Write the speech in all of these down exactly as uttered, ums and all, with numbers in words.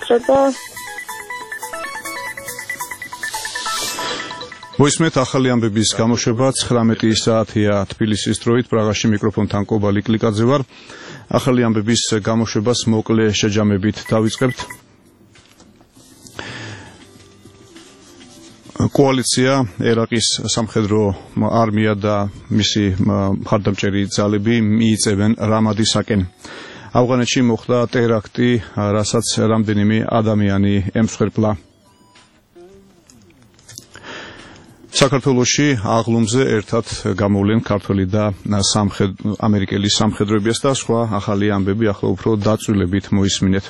მივსწრე და მოისმენთ ახალი ამბების გამოშვება ცხრამეტი საათია თბილისის დროით პრაღაში მიკროფონთან კობალი კლიკაძე ვარ. ახალი ამბების გამოშვებას მოკლე შეჯამებით დავიწყებთ. კოალიცია ერაყის სამხედრო არმია და მისი მხარდამჭერი ძალები მიიწევენ რამადისაკენ. ავღანეთში მოხდა ტერაქტი, რასაც რამდენიმე ადამიანი ემსხვერპლა. საქართველოში აღლუმზე ერთად გამოვლენ ქართველი და ამერიკელი სამხედროებიას და სხვა ახალი ამბები ახლა უფრო დაწვრილებით მოისმინეთ.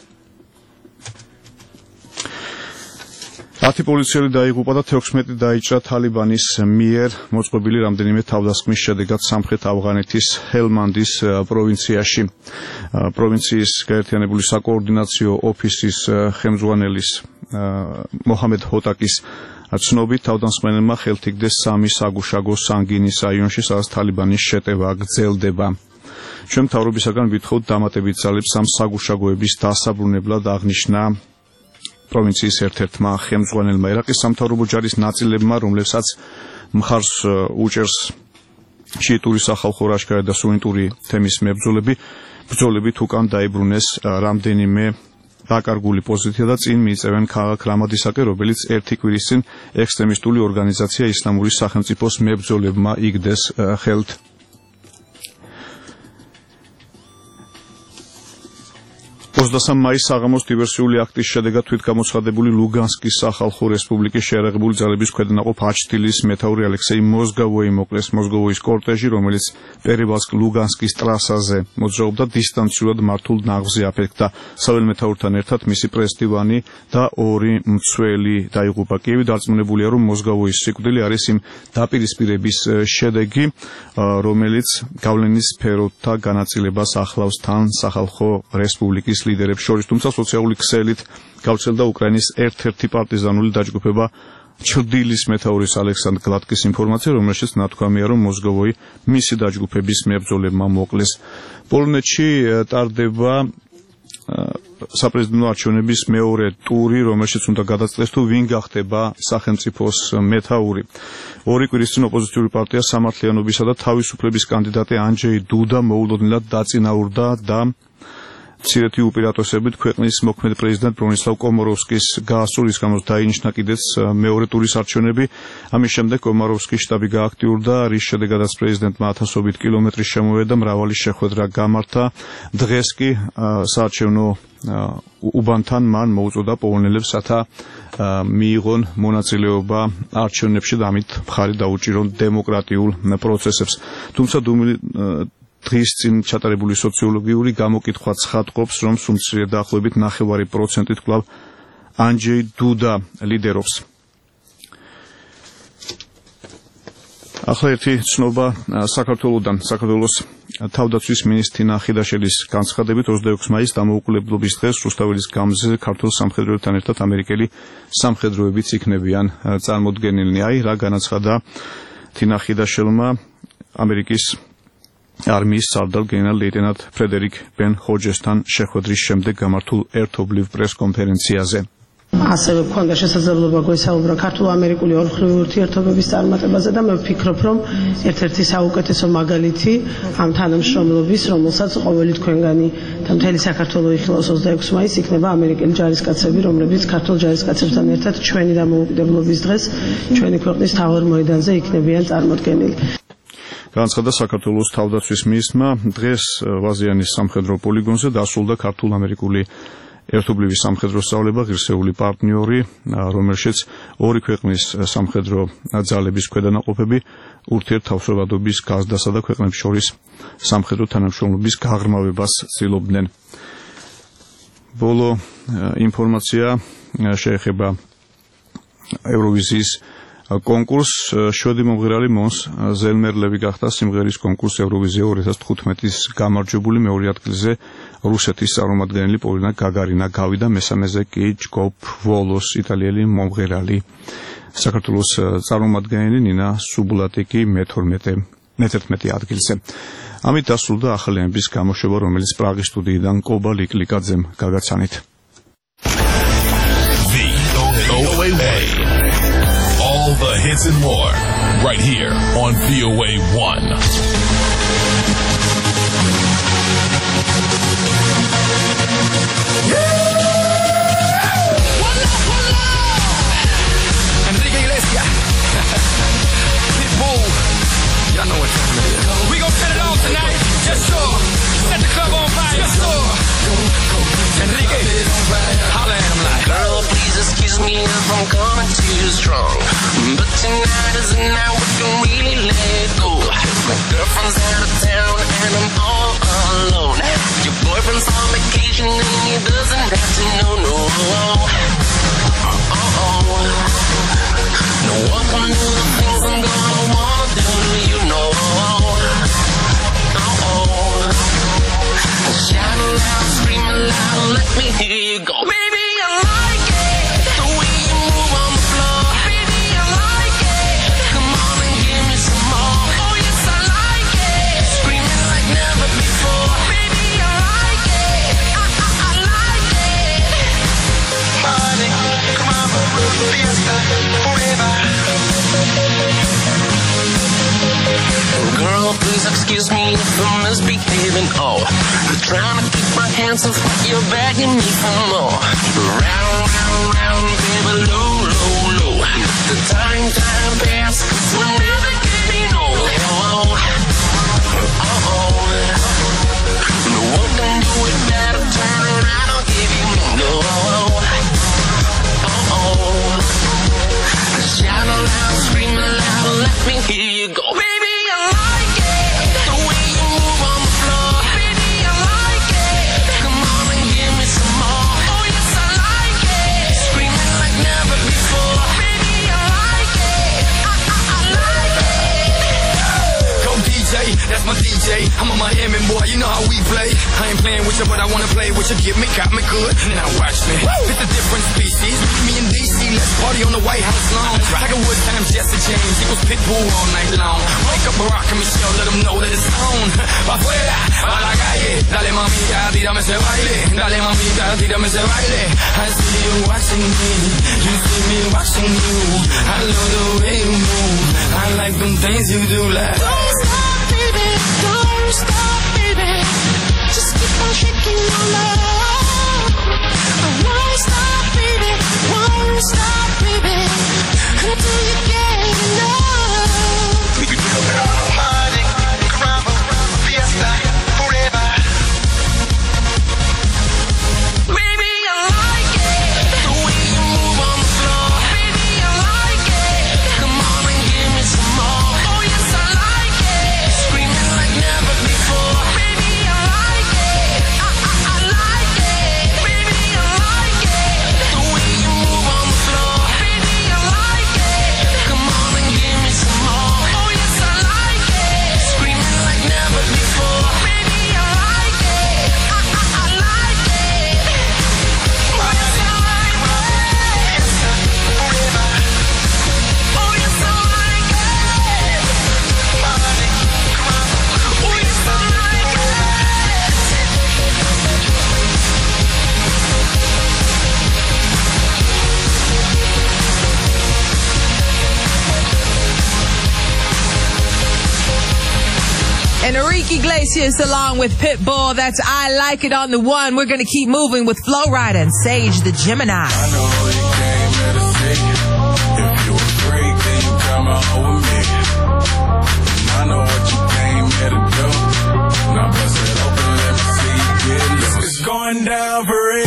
ათი პოლიციელი დაიღუპა და თექვსმეტი დაიჭრა თალიბანის მიერ მოწყობილი რამდენიმე თავდასხმის შედეგად სამხრეთ ავღანეთის ჰელმანდის პროვინციაში. პროვინციის გაერთიანებული საკოორდინაციო ოფისის ხელმძღვანელის მოჰამედ ჰოტაკის ცნობით თავდამსხმელებმა ხელთ იგდეს სამი საგუშაგო სანგინის რაიონში, სადაც თალიბანის შეტევა გრძელდება. ჩვენ მთავრობისაგან ვითხოვთ დამატებით ძალებს ამ საგუშაგოების დასაბრუნებლად, აღნიშნა პროვინციის ერთ-ერთმა ხელმძღვანელმა. ერაყის სამთავრობო ჯარის ნაწილებმა, რომლებსაც მხარს უჭერს შიიტური სახალხო ლაშქარი და სუნიტური თემის მებრძოლები, ბრძოლებით უკან დაიბრუნეს რამდენიმე დაკარგული პოზიცია და წინ მიიწევენ ქალაქ რამადისაკე, რომელიც ერთი კვირის წინ ექსტრემისტული ორგანიზაცია ისლამური სახელმწიფოს მებრძოლებმა იგდეს ხელთ. ოცდასამ მაისს საღამოს დივერსიული აქტის შედეგად თვითგამოცხადებული ლუგანსკის სახალხო რესპუბლიკის შეერაღებული ძალების ქვედანაყოფ აჩთილის მეთაური ალექსეი მოზგავოი მოკლეს. მოზგავოის კორტეჟი, რომელიც პერებალსკ-ლუგანსკის ტრასაზე მოძრაობდა, დისტანციურად მართულ ნაღზზე აფეთქდა. საველე მეთაურთან ერთად მისი პრეს-დივანი და ორი მცველი დაიღუპა. კიევი დარწმუნებულია, რომ მოზგავოის სიკვდილი არის იმ დაპირისპირების შედეგი, რომელიც გავლენის სფეროთა განაწილებას ახლავს თან სახალხო რესპუბლიკის ლიდერებს შორის, თუმცა სოციალური ქსელით გავრცელდა უკრაინის ერთ-ერთი პარტიზანული დაჯგუფება ჩრდილის მეთაურის ალექსანდრ გლატკის ინფორმაცია, რომელშიც ნათქვამია, რომ მოზგოვოი მისი დაჯგუფების მებრძოლებმა მოკლეს. პოლონეთში ტარდება საპრეზიდენტო არჩევნების მეორე ტური, რომელშიც უნდა გადაწყვეტს, თუ ვინ გახდება სახელმწიფოს მეთაური. ორი კვირის წინ ოპოზიციური პარტია სამართლიანობისა და თავისუფლების კანდიდატი ანჯეი დუდა მოულოდნელად დაწინაურდა და მცირეთი უპირატესობით ქვეყნის მოქმედ პრეზიდენტ ბრონისლავ კომაროვსკის გაასწრო, რის გამოც დაინიშნა კიდეც მეორე ტურის არჩევნები. ამის შემდეგ კომაროვსკის შტაბი გააქტიურდა, რის შედეგადაც პრეზიდენტმა ათასობით კილომეტრის შემოვიდა და მრავალი შეხვედრა გამართა. დღეს კი საარჩევნო უბანთან მან მოუწოდა პოლონელებს, რათა მიიღონ მონაწილეობა არჩევნებში და ამით მხარი დაუჭირონ დემოკრატიულ პროცესებს. თუმცა დღის წინ ჩატარებული სოციოლოგიური გამოკითხვა ცხადყოფს, რომ სულ დაახლოებით ნახევარი პროცენტით კვლავ ანჯეი დუდა ლიდერობს. ახლა ერთი ცნობა საქართველოდან. საქართველოს თავდაცვის მინისტრი თინა ხიდაშელის განცხადებით ოცდაექვსი მაისს დამოუკიდებლობის დღეს რუსთაველის გამზზე ქართულ სამხედროებთან ერთად ამერიკელი სამხედროებიც იქნებიან წარმოდგენილნი. აი რა განაცხადა თინა ხიდაშელმა ამერიკის არმიის სარდალ გენერალ ლეიტენანტ ფრედერიკ ბენ ჰოჯესთან შეხვედრის შემდეგ გამართულ ერთობლივ პრეს-კონფერენციაზე. ასევე მქონდა შესაძლებლობა გვესაუბრა ქართულ-ამერიკული ორმხრივი ურთიერთობების წარმატებაზე და მე ვფიქრობ, რომ ერთ-ერთი საუკეთესო მაგალითი ამ თანამშრომლობის, რომელსაც ყოველი თქვენგანი და მთელი საქართველო იხილავს ოცდაექვსი მაისს, იქნება ამერიკელი ჯარისკაცები, რომლებიც ქართულ ჯარისკაცებთან ერთად ჩვენი დამოუკიდებლობის დღეს ჩვენი ქვეყნის მთავარ მოედანზე იქნებიან წარმოდგენილი. განაცხადა საქართველოს თავდაცვის მინისტრმა დღეს ვაზიანის სამხედრო პოლიგონზე დასრულდა ქართულ-ამერიკული ერთობლივი სამხედრო სწავლება, ღირსეული პარტნიორი, რომელშიც ორი ქვეყნის სამხედრო ძალების ქვედანაყოფები ურთიერთთავსებადობის გაზრდასა და ქვეყნებს შორის სამხედრო თანამშრომლობის გაღრმავებას ცდილობდნენ. ბოლო ინფორმაცია შეეხება ევროვიზიის კონკურს. შვედი მომღერალი მონს ზელმერლევი გახდა სიმღერის კონკურს ევროვიზია ორი ათას თხუთმეტის გამარჯვებული. მეორე ადგილზე რუსეთის წარმომადგენელი პოლინა გაგარინა გავიდა, მესამეზე კი ჯგოფ ვოლოს იტალიელი მომღერალი. საქართველოს წარმომადგენელი ნინა სუბლატი კი მეთერთმეტე ადგილზე. ამით დასრულდა ახალი ამბების გამოშვება, რომელიც პრაღის სტუდიიდან კობა ლიკლიკაძემ გაგაცანით. A one. All the hits and more, right here on V O A one. Enrique Iglesias. Pitbull. Y'all know what time it is. We gon' set it off tonight. Yes, sir. Set the club on fire. Yes, sir. Enrique. Holla at him like. Girl, please excuse me if I'm coming too strong, but tonight is the night we can really let it go. My girlfriend's out of town and I'm all alone. Your boyfriend's on vacation and he doesn't have to know, no. Uh-oh. No one can do the things I'm gonna wanna do, you know. Uh-oh. Shout loud, scream loud, let me hear you go. Baby, I like it, the way you move on the floor. Baby, I like it, come on and give me some more. Oh yes, I like it, screaming like never before. Baby, I like it, I, I, I like it. Party, come on, fiesta, forever. Girl, please excuse me if I'm misbehaving. Oh, I'm trying to keep my hands off, but you're begging me for more. Round, round, round, baby, low, low, low. The time, time pass, 'cause we're never getting old. Oh, oh, oh. No one can do it better. Turn around, I'll give you more. No, oh, oh. Shout aloud, scream aloud, let me hear you go. Baby, I like it, the way you move on the floor. Baby, I like it, come on and give me some more. Oh yes, I like it, screaming like never before. Baby, I like it, I, I, I like it. Go D J, that's my D J. I'm a Miami boy, you know how we play. I ain't playing with you, but I wanna play with you. Get me, got me good, now watch me. It's a different species, me and D C, let's party on the White House lawn. Tiger Woods times Jesse James, he was Pitbull all night long. Wake up Barack and Michelle, let them know that it's on. Pa' afuera, pa' la calle, dale mamita, tírame ese baile. Dale mamita, tírame ese baile. I see you watching me, you see me watching you. I love the way you move, I like them things you do like. Don't stop, baby, don't stop, baby. Just keep on shaking your love. I won't stop, baby, won't stop, baby, until you get enough. We could do it all. Party, caramba, fiesta, forever. Baby, I like it, the way you move on the floor. Baby, I like it, come on and give me some more. Oh yes, I like it, screaming like never before. Baby, I like it, I, I, I like it. Baby, I like it, the way you move on the floor. Baby, I like it, come on and give me some more. Oh yes, I like it, screaming like never before. Baby, I like it, I, I, I like it. Oh yes, I like it. Forever. Oh yes, I like it. Party, caramba. Oh yes, I like it. Enrique Iglesias along with Pitbull. That's I Like It on the one. We're going to keep moving with Flo Rida and Sage the Gemini. I know you came here to see. If you a freak, then you come out with me. And I know what you came here to do. Now bust it open, let me see you get loose. It's going down for real.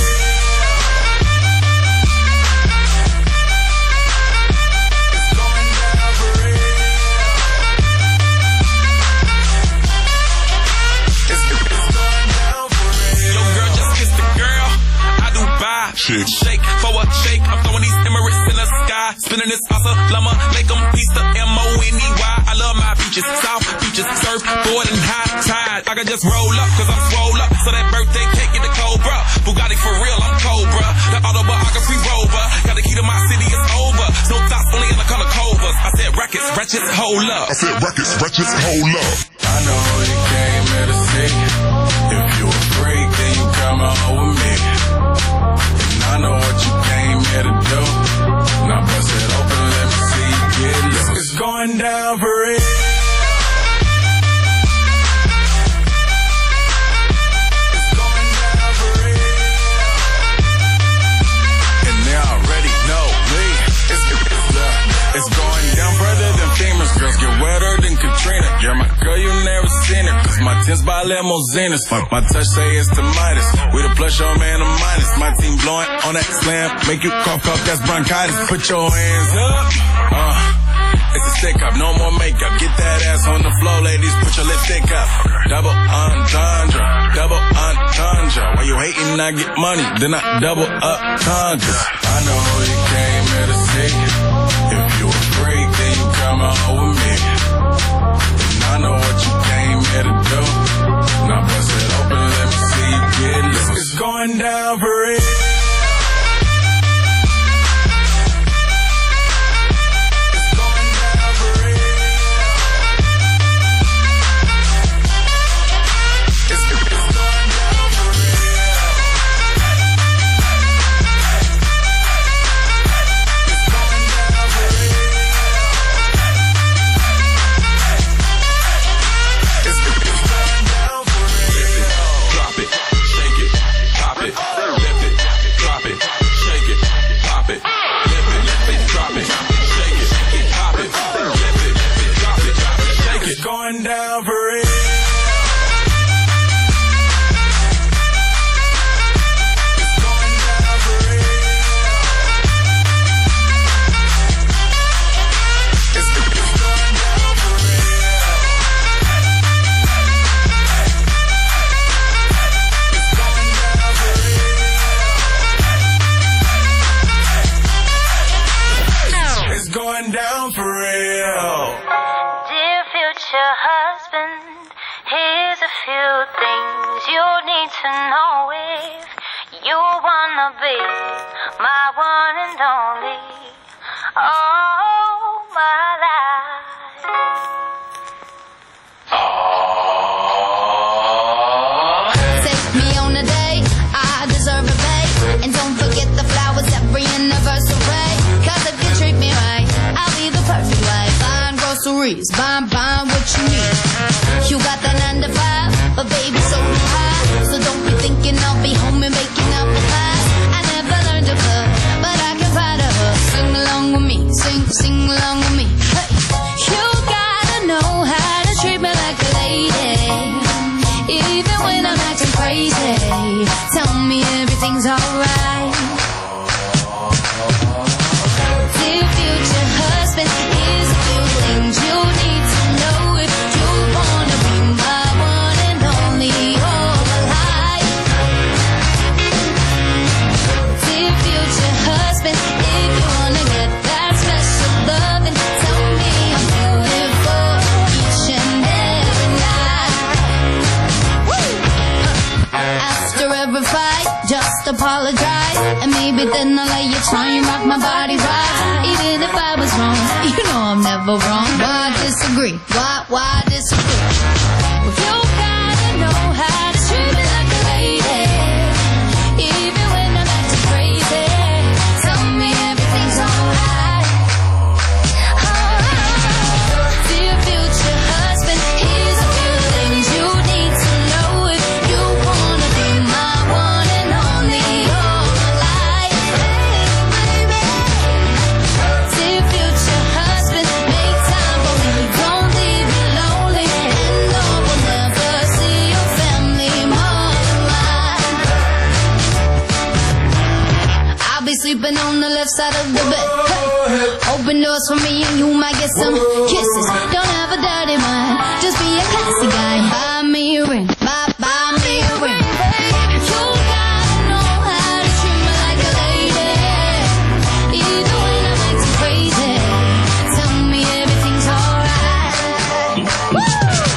Shake. Shake for a shake. I'm throwing these Emirates in the sky. Spinning this salsa, llama, make them piece the M O N E Y. I love my beaches, south beaches, surf, board and high tide. I can just roll up, cause I'm swole up. So that birthday cake in the Cobra. Bugatti for real, I'm Cobra. The autobiography rover. Got the key to my city, it's over. No thoughts, only in the color Cobras. I said rackets, wretches, hold up. I said rackets, wretches, hold up. I know you came here to see. If you a freak, then you come out with me. I know what you came here to do. you never seen it. Cause my tins by limousines. My touch say it's the Midas. We the plus, your man, the minus. My team blowing on that slam. Make you cough, cough, that's bronchitis. Put your hands up. Uh, it's a stick up, no more makeup. Get that ass on the floor, ladies. Put your lipstick up. Double entendre, double entendre. While you hating, I get money, then I double up tundra. I know you came here to see. If you a freak, then you come out with me. And I know what you came here to do. Now bust it open, let me see you get loose. It's going down for real. Going down for real. It's going down for real. It's, it's going down for real. It's going down for real. It's going down for real. Future husband, here's a few things you need to know if you wanna be my one and only, all my life. Oh. Take me on a date, I deserve a bait, and don't forget the flowers every anniversary. Cause if you treat me right, I'll be the perfect wife. Buying groceries, buying, buying what you need. You got that nine to five, but baby so do I. So don't be thinking I'll be home and baking out the pie. I never learned to cook, but I can find a hook. Sing along with me, sing, sing along with me. Hey, you gotta know how to treat me like a lady, even when I'm acting crazy. Tell me everything's alright. Dear future husband, here's a few things you need to know if you wanna be my one and only, all my life. Dear future husband, if you wanna get that special loving, tell me I'm beautiful each and every night. Woo! After every fight, just apologize, and maybe then I'll let you try and rock my body right. Even if I was wrong, you know I'm never wrong. Why disagree? Why, why disagree? Well, you gotta know how to treat me like a lady, even when I'm acting crazy. Tell me everything's alright. Alright. Dear future husband, here's a few things you need to know if you wanna be my one and only, all my life. Dear future husband, make time for me, don't leave me lonely, and no one never see your family more than mine. I'll be sleeping on the left side of the bed. Hey, open doors for me and you might get some kisses. Don't have a dirty mind, just be a classy guy. Buy me a ring, buy, buy me a ring. You gotta know how to treat me like a lady, even when I'm acting crazy. Tell me everything's alright. Woo!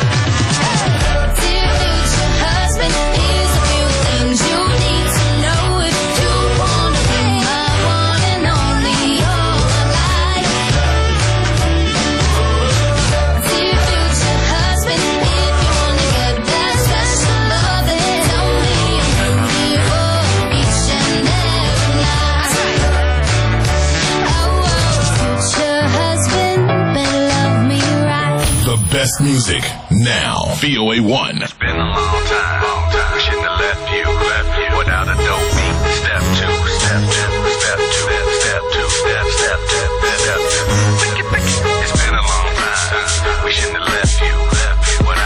Dear future husband, here's a few things you need to know if you wanna be my one and only, all my life. Dear future husband, if you wanna get that special loving, tell me I'm beautiful each and every night. Oh, oh, future husband, better love me right. The best music now. V O A one. It's been a long time. We shouldn't have left you, left you without a dope beat. Step two, step two, step two, step two, step, step, step, step, step. Pick it, pick it. It's been a long time. We shouldn't have left you, left you without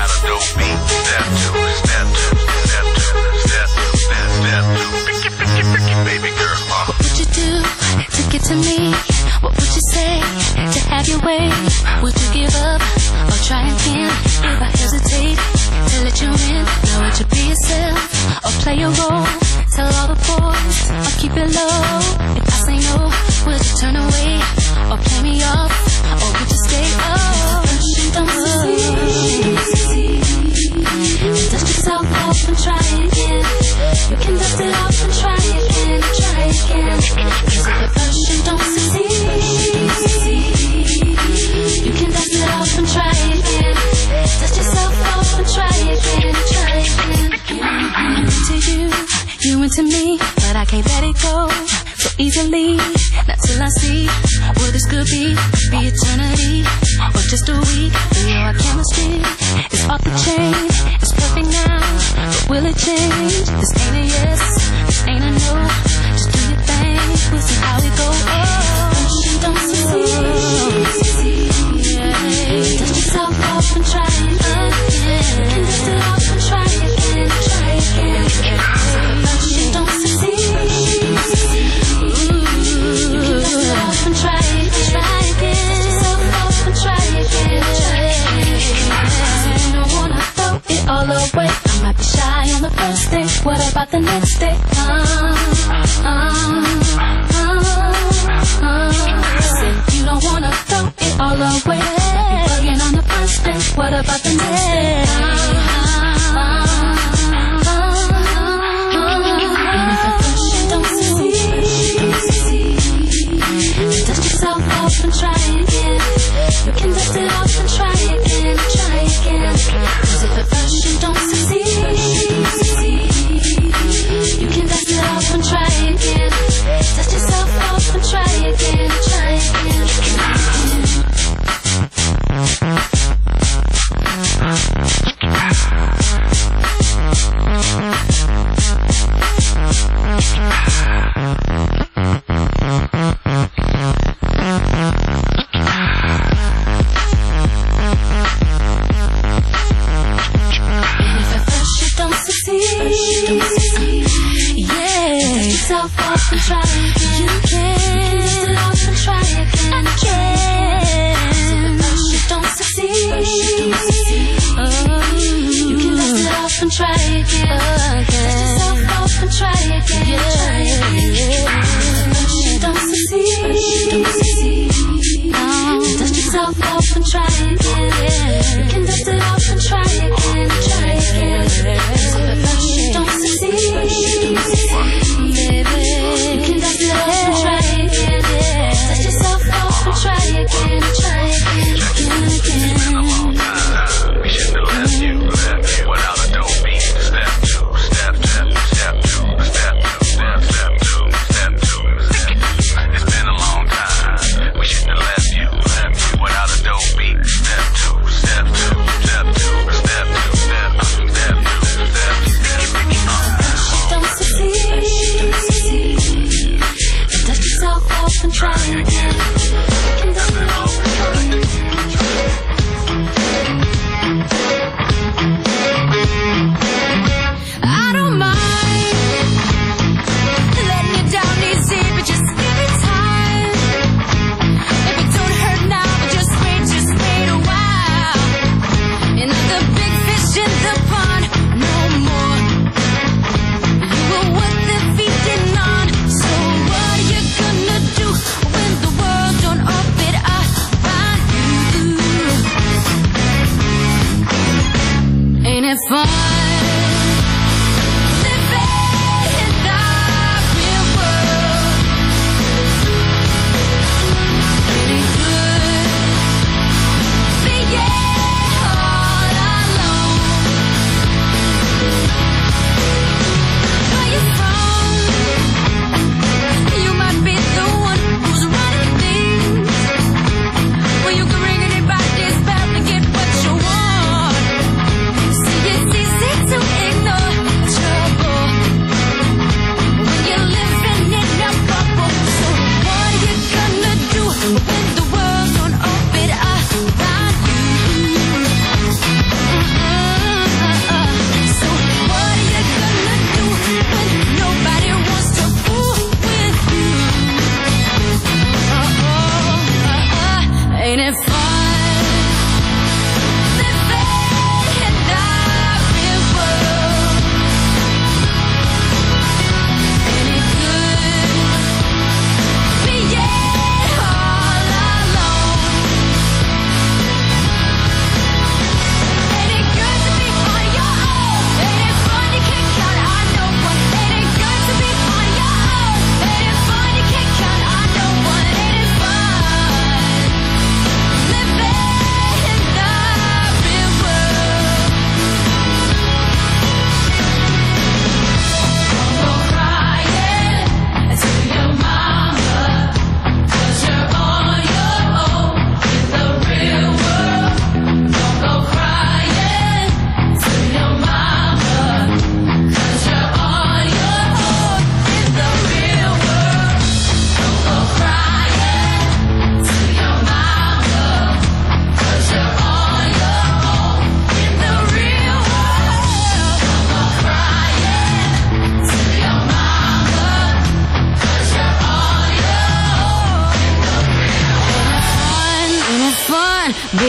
way. Would you give up or try again? If I hesitate to let you in, now would you be yourself or play a role? Tell all the boys or keep it low. If I say no, would you turn away or play me off, or would you stay? Oh, don't succeed. Dust yourself off and try again. You can dust it off and try again, try again. Cause if the first you don't succeed, you can dust it off and try again. Dust yourself off and try again, try again. I'm into you, you into me, but I can't let it go so easily. Not till I see what this could be, be eternity or just a week. We know our chemistry is off the chain. It's perfect now, but will it change? This ain't a yes, this ain't a no. Just do your thing, we'll see how it goes. Oh, you don't succeed. Yeah. Dust yourself off and try again. You can dust it off and try again, try again. You don't succeed. You can dust it off and try again, try again. Dust yourself off and try again, try again. You don't wanna throw it all away. I might be shy on the first day. What about the next day? Uh, uh, uh, uh. Said you don't wanna throw it all away. Be bugging on the first day. What about the next day? Uh, uh, uh, uh. And if at first you don't succeed, dust yourself off and try again. You can dust it off and try again, try again. Cause if at first you don't succeed, you can dust it off and try again. Dust yourself off and try again, try again. Up it up.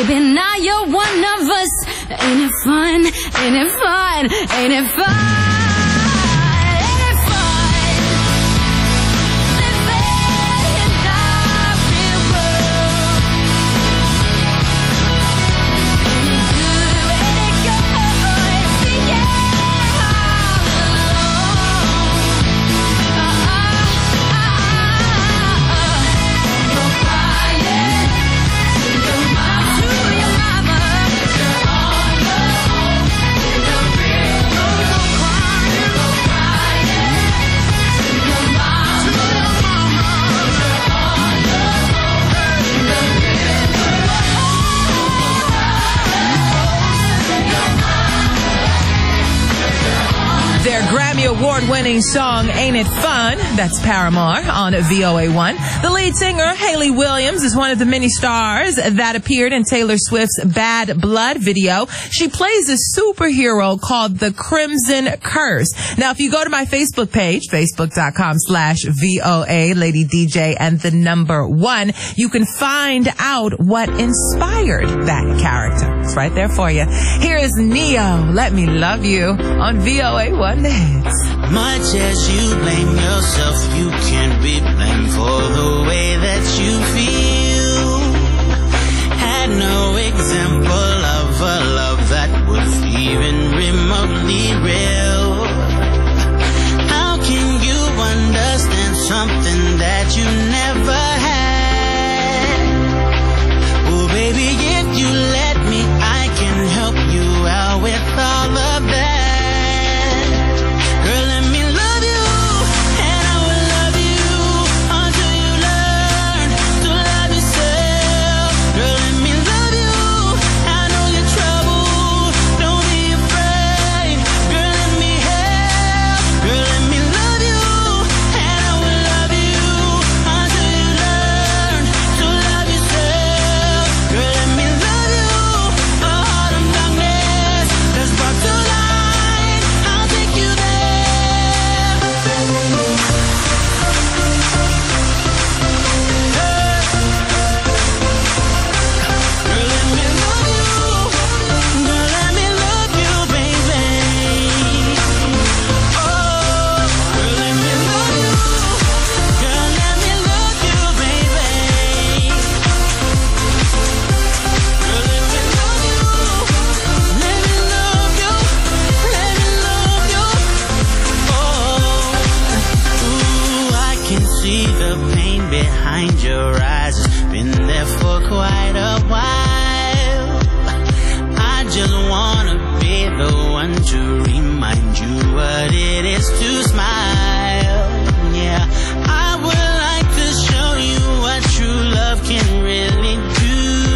Baby, now you're one of us. Ain't it fun? Ain't it fun? Ain't it fun? Their Grammy Award-winning song, Ain't It Fun? That's Paramore on V O A one. The lead singer, Hayley Williams, is one of the many stars that appeared in Taylor Swift's Bad Blood video. She plays a superhero called the Crimson Curse. Now, if you go to my Facebook page, facebook.com slash VOA, Lady D J, and the number one, you can find out what inspired that character. It's right there for you. Here is Neo, Let Me Love You on V O A one. Much as you blame yourself, you can't be blamed for the way that you feel. Had no example of a love that was even remotely real. How can you understand something that you never had? Oh baby, if you let me, I can help you out with all of that. Behind your eyes, it's been there for quite a while. I just wanna be the one to remind you what it is to smile. Yeah, I would like to show you what true love can really do.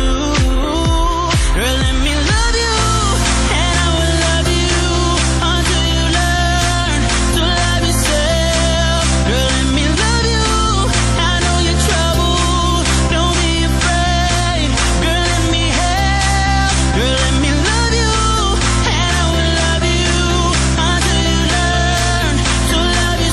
Girl, let me love you, and I will love you until you learn to love yourself. Girl, let me love you. Love you.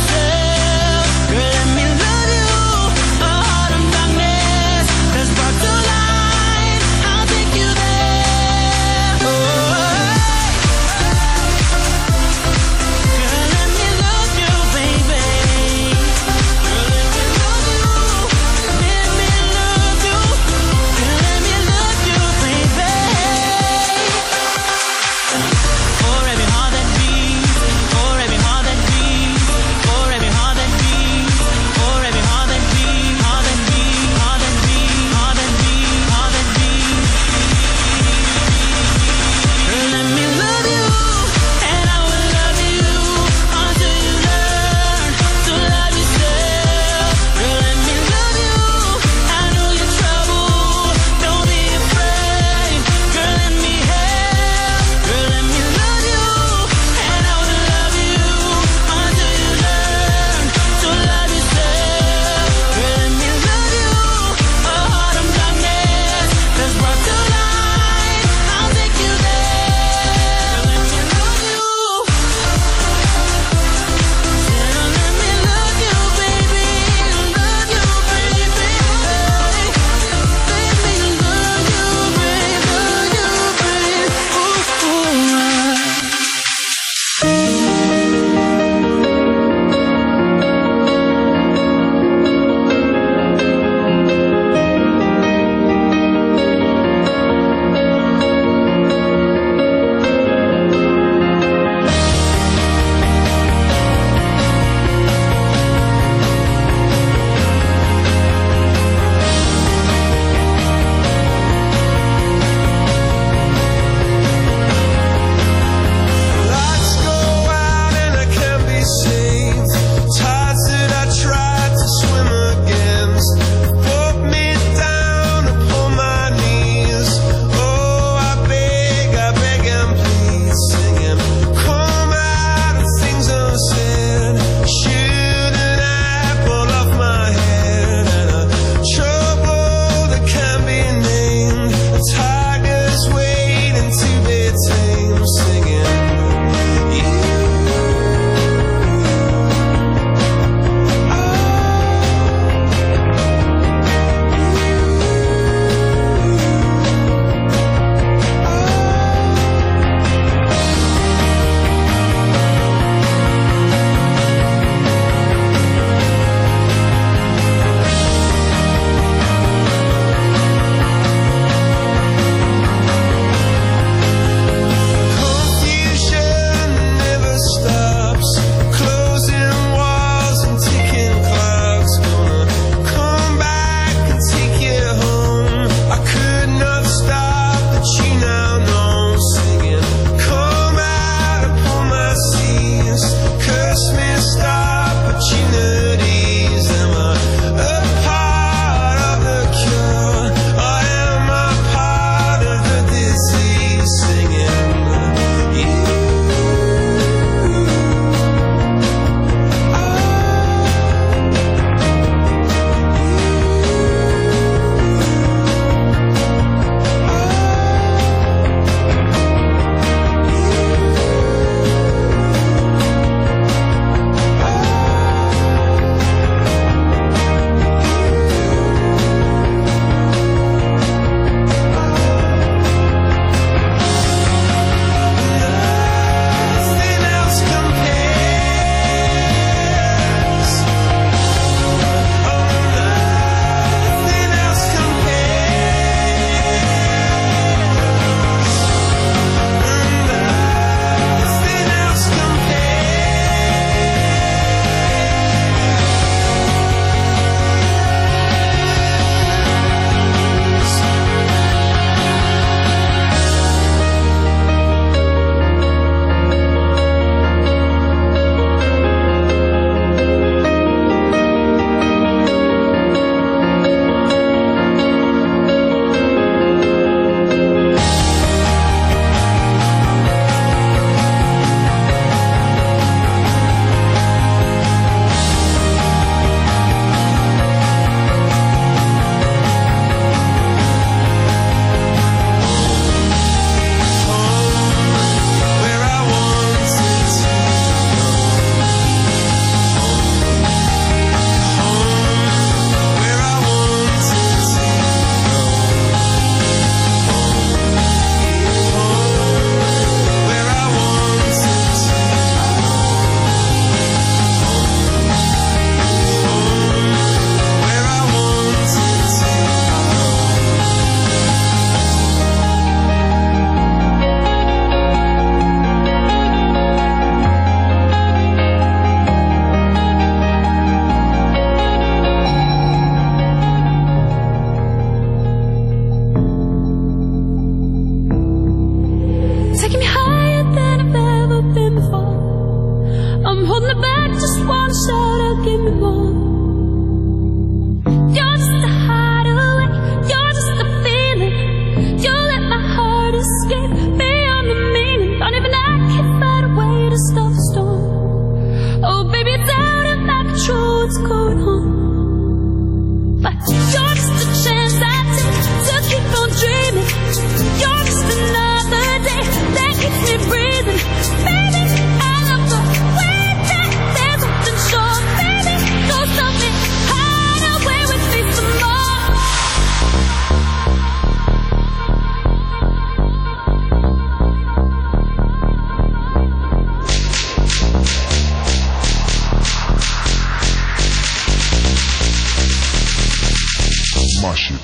My shit.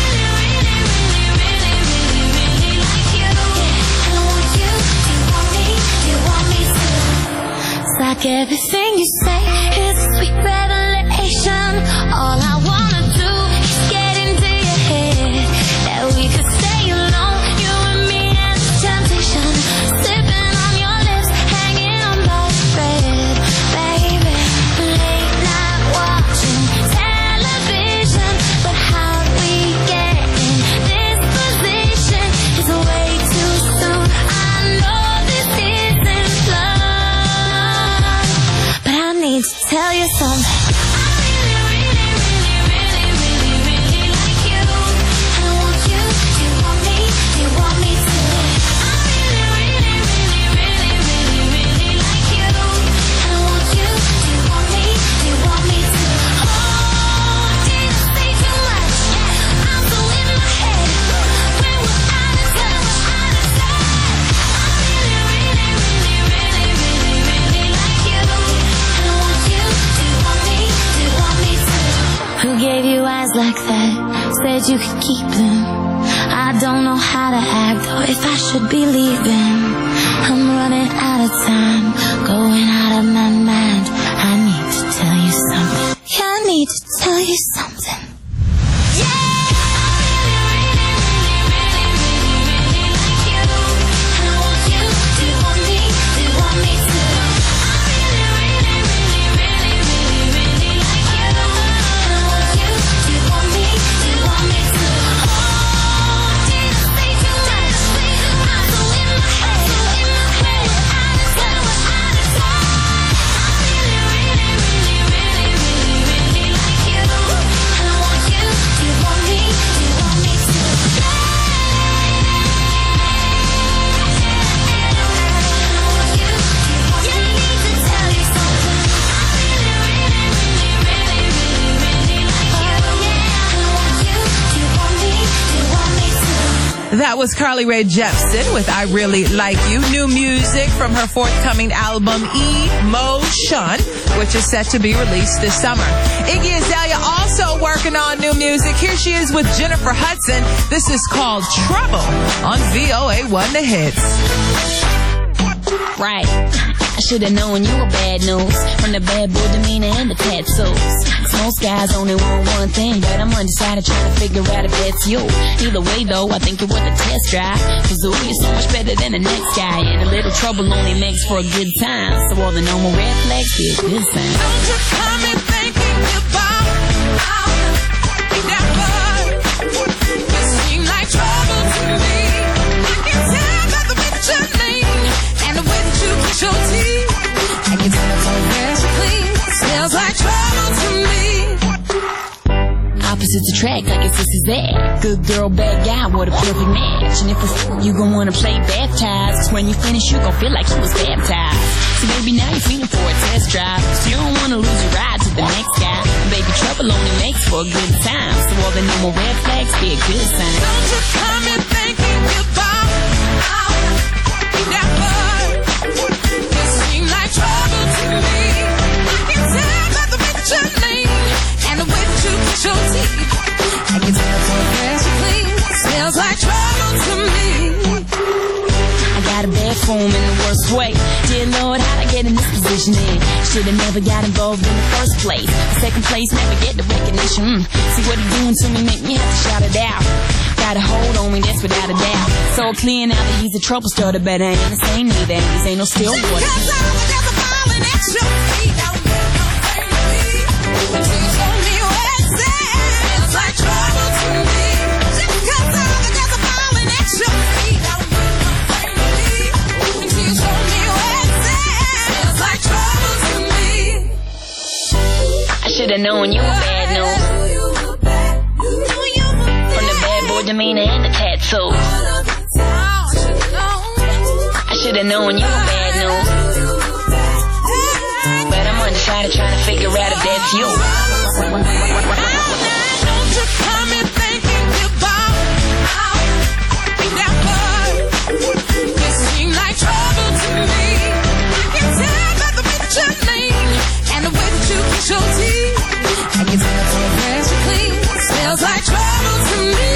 Want me gave you eyes like that, said you could keep them. I don't know how to act or if I should be leaving. I'm running out of time, going out of my mind. I need to tell you something. Yeah, I need to tell you something. That was Carly Rae Jepsen with I Really Like You. New music from her forthcoming album Emotion, which is set to be released this summer. Iggy Azalea also working on new music. Here she is with Jennifer Hudson. This is called Trouble on V O A one The Hits. Right. I should've known you were bad news from the bad boy demeanor and the tattoos. Most guys only want one thing, but I'm undecided trying to figure out if that's you. Either way though, I think you're worth a test drive. Cause ooh, you're so much better than the next guy. And a little trouble only makes for a good time. So all the normal red flags be a good sign. Don't you come in thinking about how you never. You seem like trouble to me. I can tell by the way that you're lean and the way that you kiss your teeth. I can tell it's all fresh and clean. Smells like trouble to me. Opposites attract, I guess this is that. Good girl, bad guy, what a perfect match. And if it's you gon' wanna play baptized, cause when you finish you gon' feel like you was baptized. So baby, now you're feeling for a test drive, so you don't wanna lose your ride to the next guy. And baby, trouble only makes for a good time, so all the normal red flags be a good sign. Don't you come in thinking about how you never. You seem like trouble to me. I can tell by the way that you're lean and the way that you kiss your teeth. I can tell so fresh and clean. Smells like trouble to me. I got a bad form in the worst way. Dear Lord, how'd I get in this position then? Should've never got involved in the first place. Second place, never get the recognition. Mm. See what it's doing to me, make me have to shout it out. Got a hold on me, that's without a doubt. So clear now that he's a trouble starter, but I ain't the same neither. This ain't no still water. Cause I was just falling at your feet. Don't let no pain me. Until you told me what it sounds like trouble to me. Just cause I was just falling at your feet. Don't let no pain me. Until you told me what it sounds like trouble to me. I should've known you were bad news from the bad boy demeanor and the tattoos. I should've known you were bad news, but I'm undecided trying to figure out if that's you. Don't you come in thinking about how you never. You seem like trouble to me. I can tell by the way that you're lean and the way that you kiss your teeth. I can tell it's all fresh and clean. Smells like trouble to me.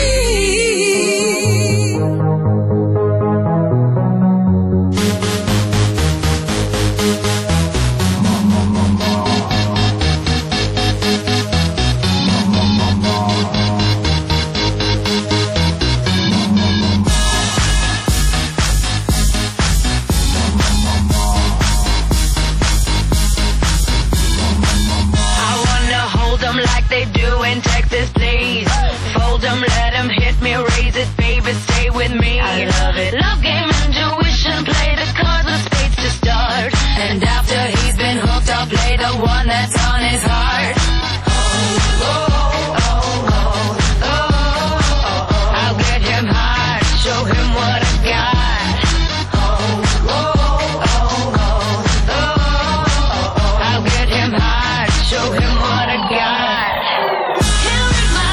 Show him what I got. He'll read my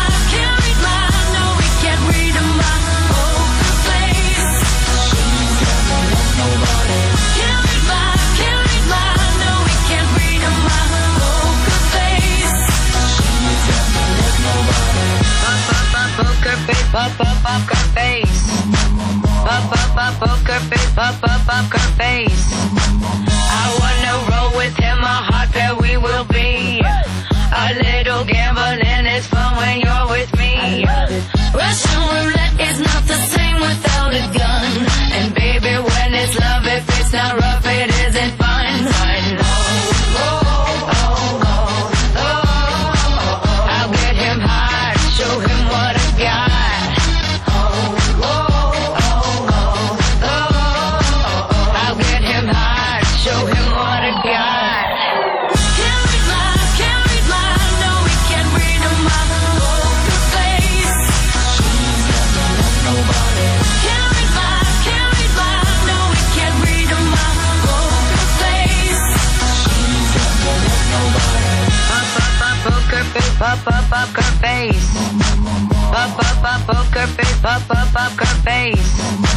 Up, up, poker face. Up, up, up, poker face. Up, up, poker face. I wanna roll with him, a hot pair we will be. A little gambling is fun when you're with me. Russian roulette is not the same without a gun. And baby, when it's love, if it's not rough, it isn't fun. Fun. Oh, oh, oh, oh, oh. I'll get him high, show him what I got. Oh, oh, oh, oh, oh. I'll get him high, show him what I got. Can't read my, can't read my, no, we can't read my poker face. She's never left nobody. Can't read my, can't read my, no, we can't read my poker face. She's never left nobody. Up, up, up, poker face, up, up, poker face. Up, up, up, poker face, up, up, poker face.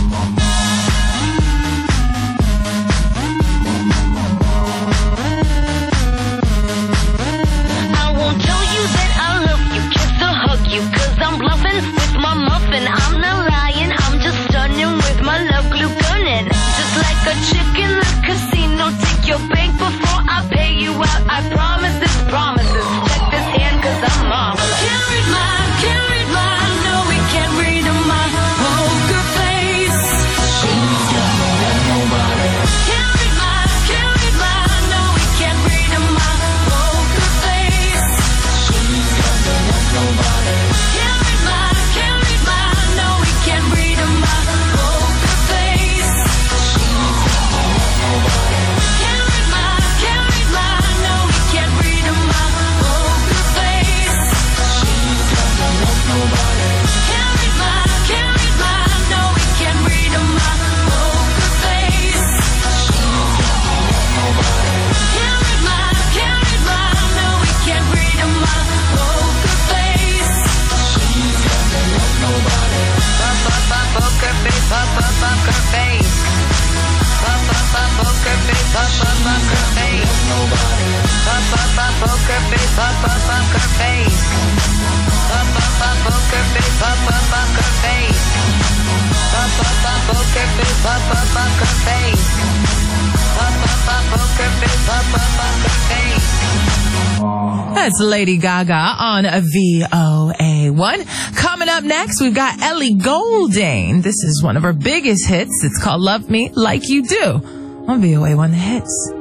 I won't tell you that I love you, kiss or hug you, cause I'm bluffing with my muffin. I'm not lying, I'm just stunning with my love glue gunning. Just like a chick in the casino, take your bank before I pay you out. I promise this promises. Check this hand cause I'm marvelous. Can't read my, can't read my, no we can't read my poker face. She's never left nobody. Can't read my, can't read my, no we can't read my poker face. She's never left nobody. Can't read my, can't read my, no we can't read my poker face. She's never left nobody. Can't read my, can't read my, no we can't read my poker face. She's never left nobody. Can't read my, can't read my, no we can't read my poker face. She's never left nobody. Can't read my, can't read my, no we can't read my poker face. She's never left nobody. Up, up, up, poker face, up, up, poker face. Up, up, up, poker face, up, up, poker face. Nobody. Up, up, up, poker face, up, up, poker face. Up, up, up, poker face, up, up, poker face. Up, up, up, poker face, up, up, poker face. Up, up, up, poker face, up, up, poker face. That's Lady Gaga on V O A one. Coming up next, we've got Ellie Goulding. This is one of her biggest hits. It's called Love Me Like You Do on V O A one The Hits.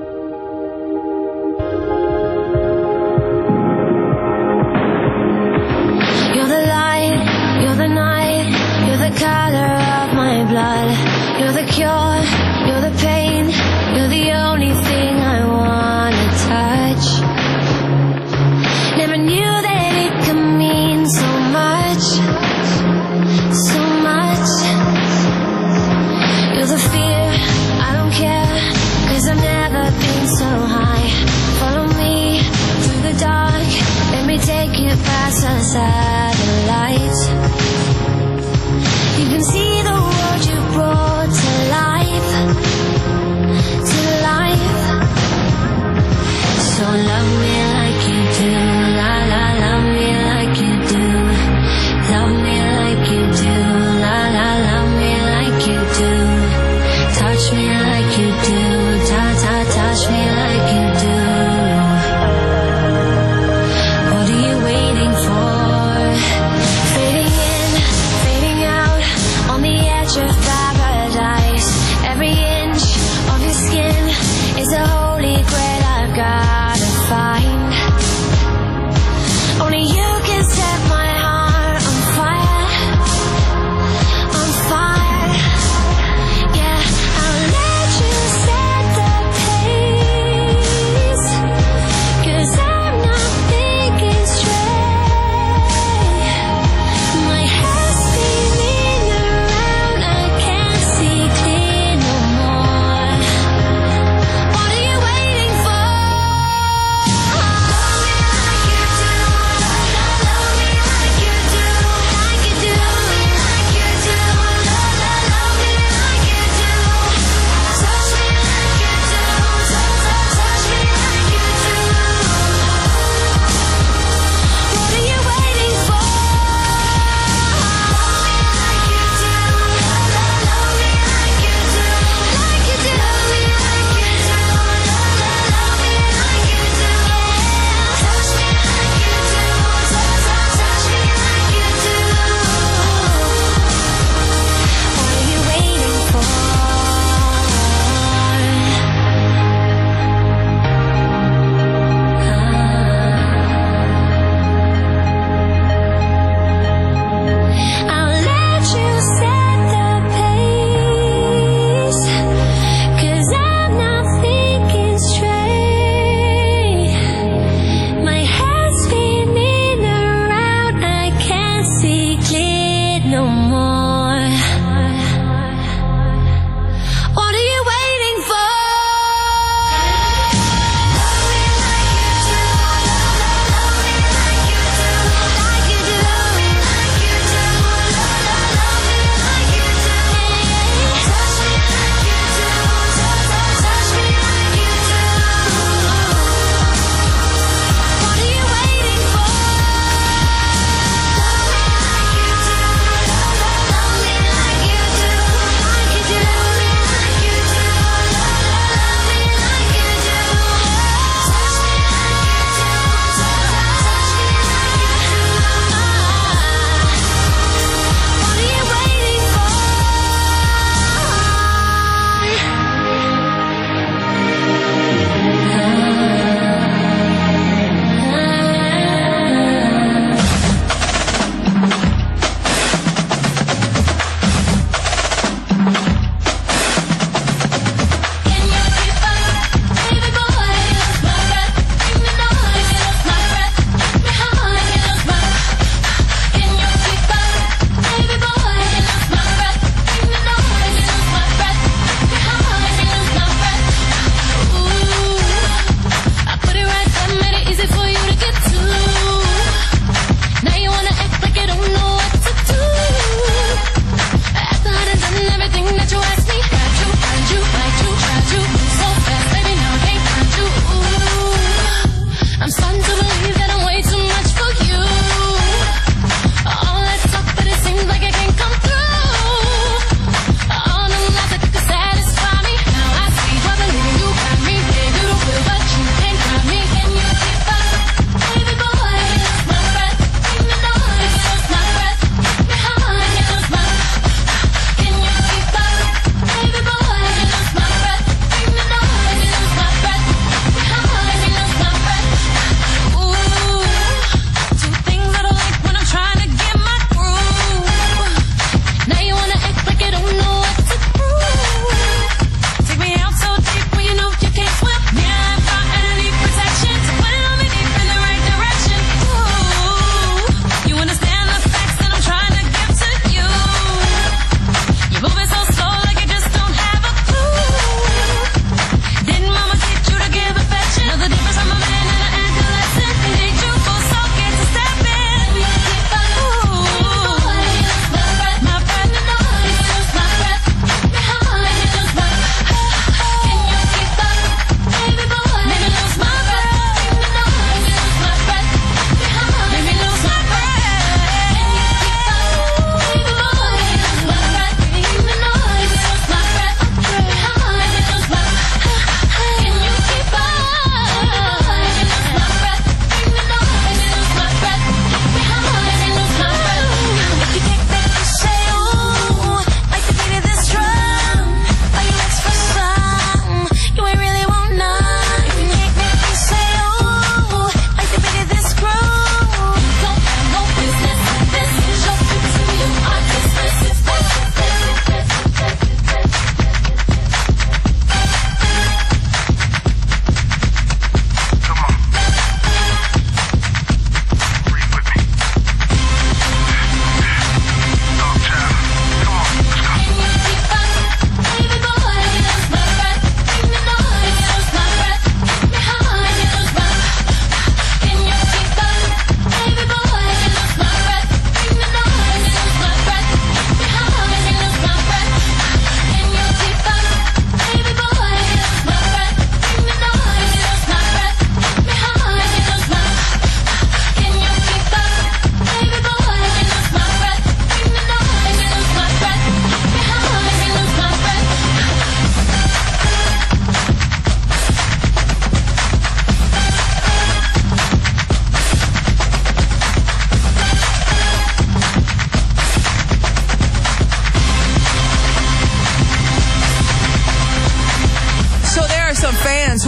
You're the light, you're the night, you're the color of my blood. You're the cure, you're the pain, you're the only thing I wanna touch. Never knew that it could mean so much, so much. You're the fear, I don't care, cause I've never been so high. Follow me through the dark, let me take you past the satellites. You can see the world you brought to life, to life. So love me like you do, la la, love me like you do. Love me like you do, la la, love me like you do. Touch me like you do, ta ta, touch me like you do. What are you waiting for?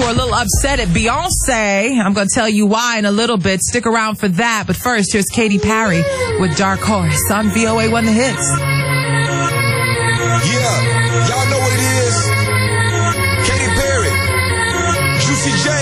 were a little upset at Beyonce. I'm going to tell you why in a little bit. Stick around for that. But first, here's Katy Perry with Dark Horse on V O A one The Hits. Yeah, y'all know what it is. Katy Perry, Juicy J.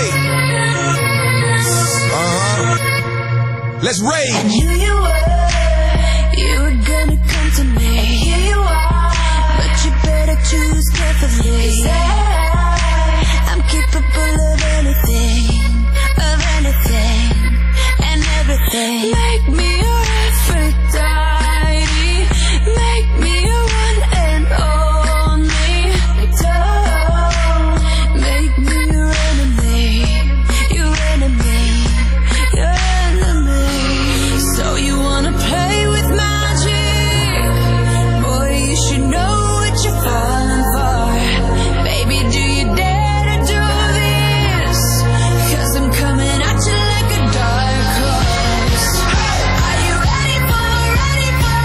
Uh-huh. Let's rage. I knew you were, you were gonna come to me. Here you are, but you better choose carefully. 'Cause I, I'm capable of anything, of anything, and everything. Make me your Aphrodite, make me your one and only. Don't make me your enemy, your enemy, your enemy. So you wanna play with magic? Boy, you should know what you're falling for. Baby, do you dare to do this? 'Cause I'm coming at you like a dark horse. Are you ready for, ready for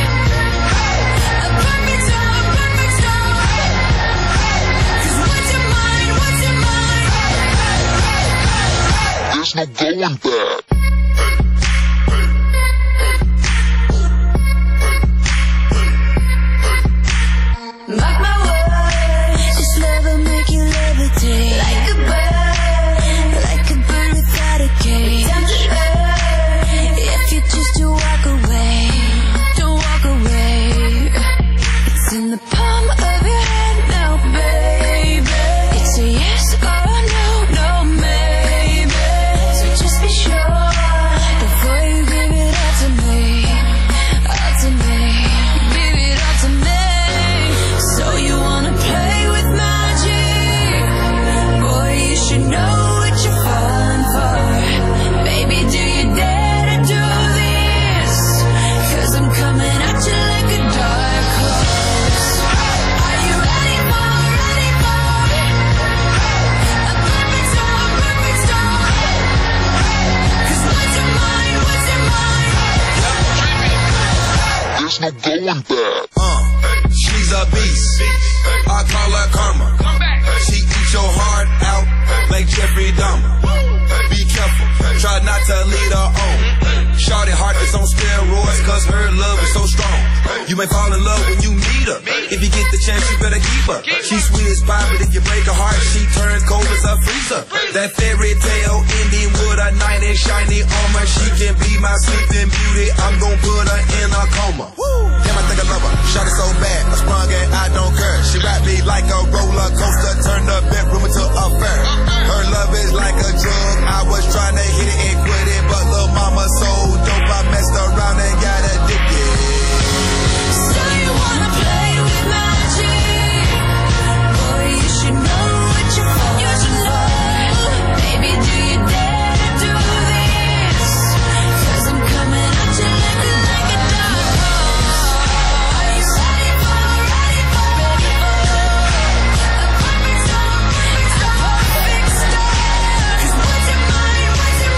a perfect storm, perfect storm? 'Cause what's your mind, what's your mind? There's no going back. Mark my words, this love will make you levitate like a bird, like a bird without a cage. Down to earth, if you choose to walk away, don't walk away. It's in the palm of your hand now, baby. It's a yes or a no, no maybe. So just be sure before you give it all to me, all to me, give it all to me. So you wanna play with magic? Boy, you should know what you're falling for. Baby, do you dare to do this? 'Cause I'm coming at you like a dark horse. Are you ready for, ready for a perfect storm, perfect storm? 'Cause what's your mind, what's your mind? There's no going back. Uh, she's a beast. I call her karma. She eats your heart out like Jeffrey Dahmer. Be careful, try not to lead her on. Shorty heart is on steroids 'cause her love is so strong. You may fall in love when you meet her. If you get the chance, you better keep her. She's sweet as pie, but if you break her heart, she turns cold as a freezer. That fairy tale ending with a knight in shiny armor. She can be my sleeping beauty. I'm gon' put her in a coma. Damn, I think I love her. Shot it so bad, I sprung and I don't care. She wrapped me like a roller coaster, turned the bedroom into a fair. Her love is like a drug. I was trying to hit it and quit it, but little mama so dope, I messed around and got addicted. So you wanna play with magic? Boy, you should know what you're falling for. Baby, do you dare to do this? 'Cause I'm coming at you like a, like a dark horse. Are you ready for, ready for, ready for a perfect storm, a perfect storm? 'Cause what's your mind, what's your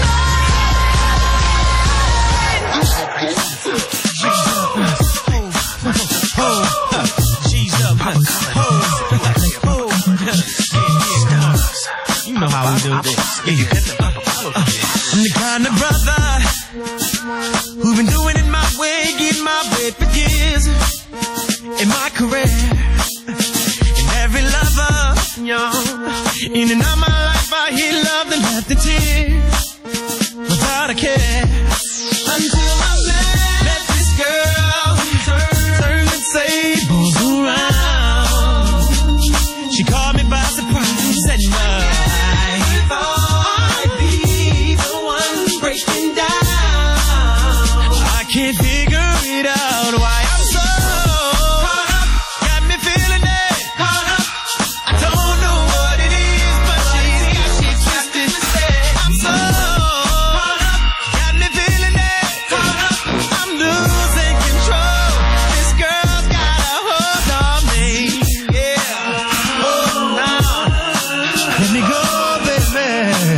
You know how we do this. I'm the kind of brother who's been doing it my way, getting my way for years in my career. And every lover, young, in and out my life, I hear love and left the tears without a care. Until I met this girl, turn, turn the tables around. She caught me by surprise at night. I'd be the one breaking down. I can't figure it out why I'm so caught up. Got me feeling it. Caught up. I don't know what it is, but she's got me twisted. I'm so caught up. Got me feeling it. Caught up. I'm losing control. This girl's got a hold on me. Yeah. Oh no. Let me go, baby.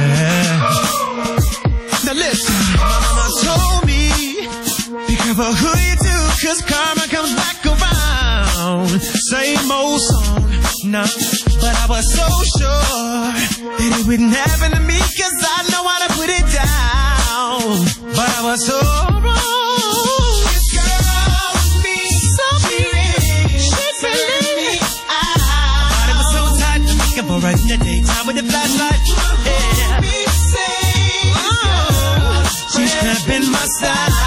Now listen, my mama told me, be careful who you do, 'cause karma comes back around. Same old song, no, But I was so sure that it wouldn't happen to me, cause I know how to put it down. But I was so wrong. This girl was me, so big, she turned me out. My body was so tight, I'm looking for her in the daytime with the flashlight. Yeah. Oh, she's cramping my style.